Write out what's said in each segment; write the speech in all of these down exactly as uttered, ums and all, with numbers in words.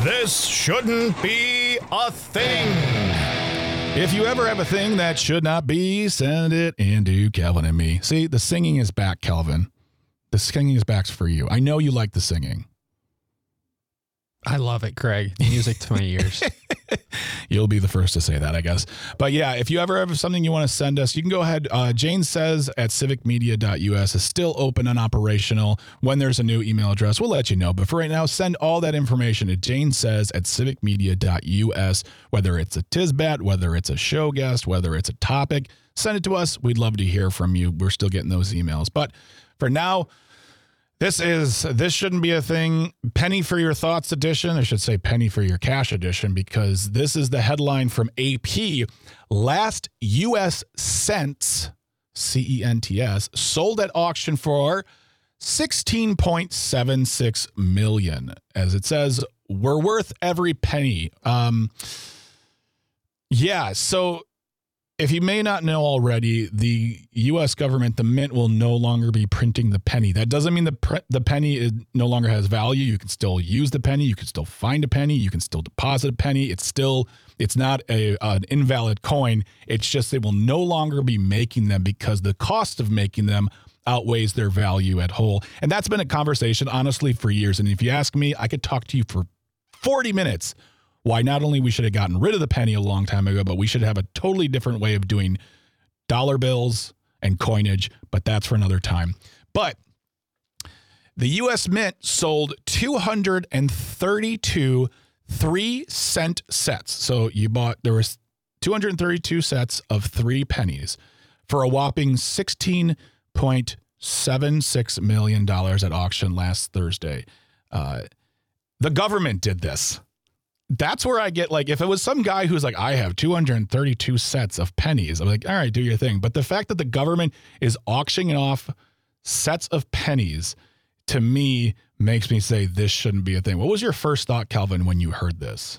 This shouldn't be a thing. If you ever have a thing that should not be, send it into Calvin and me. See, the singing is back, Calvin. The singing is back for you. I know you like the singing. I love it, Craig. Music to my ears. You'll be the first to say that, I guess. But yeah, if you ever have something you want to send us, you can go ahead. Uh, Jane Says at civic media dot U S is still open and operational. When there's a new email address, we'll let you know. But for right now, send all that information to Jane Says at civic media dot U S, whether it's a Tisbat, whether it's a show guest, whether it's a topic. Send it to us. We'd love to hear from you. We're still getting those emails. But for now, This is, this shouldn't be a thing. Penny for your thoughts edition. I should say penny for your cash edition, because this is the headline from A P. Last U S cents, C E N T S, sold at auction for sixteen point seven six million dollars. As it says, we're worth every penny. Um, yeah, so if you may not know already, the U S government, the mint, will no longer be printing the penny. That doesn't mean the pre- the penny is, no longer has value. You can still use the penny. You can still find a penny. You can still deposit a penny. It's still, it's not a an invalid coin. It's just they will no longer be making them because the cost of making them outweighs their value at whole. And that's been a conversation, honestly, for years. And if you ask me, I could talk to you for forty minutes why not only we should have gotten rid of the penny a long time ago, but we should have a totally different way of doing dollar bills and coinage, but that's for another time. But the U S Mint sold two hundred thirty-two three-cent sets. So you bought, there was two hundred thirty-two sets of three pennies for a whopping sixteen point seven six million dollars at auction last Thursday. Uh, the government did this. That's where I get, like, if it was some guy who's like, I have two hundred thirty-two sets of pennies, I'm like, all right, do your thing. But the fact that the government is auctioning off sets of pennies, to me, makes me say this shouldn't be a thing. What was your first thought, Calvin, when you heard this?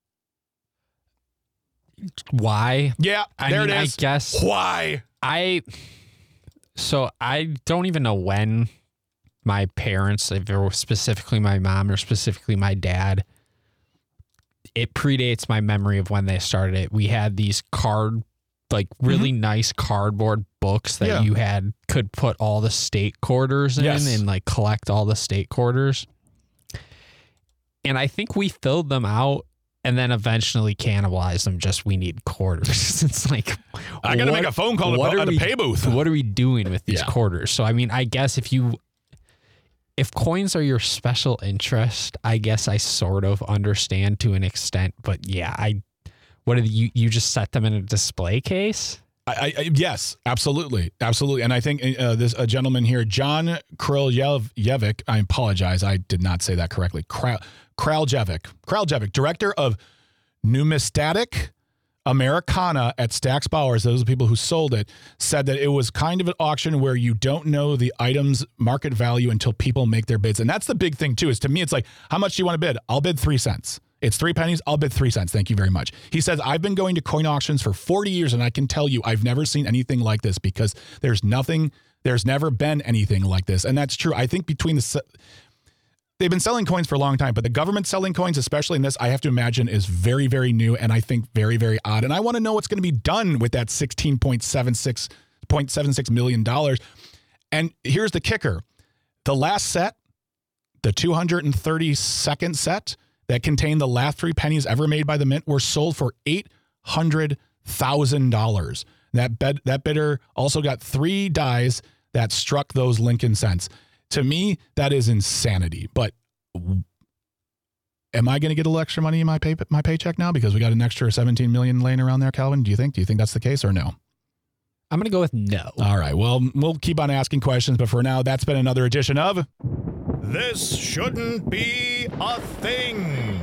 Why? Yeah, I there mean, it is. I guess. Why? I, so I don't even know when my parents, if it was specifically my mom or specifically my dad, it predates my memory of when they started it. We had these card, like really mm-hmm. nice cardboard books that yeah. you had, could put all the state quarters in yes. and like collect all the state quarters. And I think we filled them out and then eventually cannibalized them. Just, we need quarters. It's like, I got to make a phone call to, at a pay booth. What are we doing with these yeah. quarters? So, I mean, I guess if you, If coins are your special interest, I guess I sort of understand to an extent. But yeah, I what are the, you you just set them in a display case? I, I yes, absolutely, absolutely. And I think uh, this a gentleman here, John Kraljevic. I apologize, I did not say that correctly. Kraljevic, Kraljevic, director of Numismatic Americana at Stack's Bowers, those are the people who sold it, said that it was kind of an auction where you don't know the item's market value until people make their bids. And that's the big thing, too, is to me, it's like, how much do you want to bid? I'll bid three cents. It's three pennies. I'll bid three cents. Thank you very much. He says, I've been going to coin auctions for forty years, and I can tell you I've never seen anything like this because there's nothing, there's never been anything like this. And that's true. I think between the... They've been selling coins for a long time, but the government selling coins, especially in this, I have to imagine is very, very new and I think very, very odd. And I want to know what's going to be done with that sixteen point seven six million dollars. And here's the kicker. The last set, the two hundred thirty-second set that contained the last three pennies ever made by the mint, were sold for eight hundred thousand dollars. That bed, that bidder also got three dies that struck those Lincoln cents. To me, that is insanity. But am I going to get a little extra money in my pay, my paycheck now because we got an extra seventeen million dollars laying around there, Calvin? Do you think? Do you think that's the case or no? I'm going to go with no. All right. Well, we'll keep on asking questions, but for now, that's been another edition of This Shouldn't Be a Thing.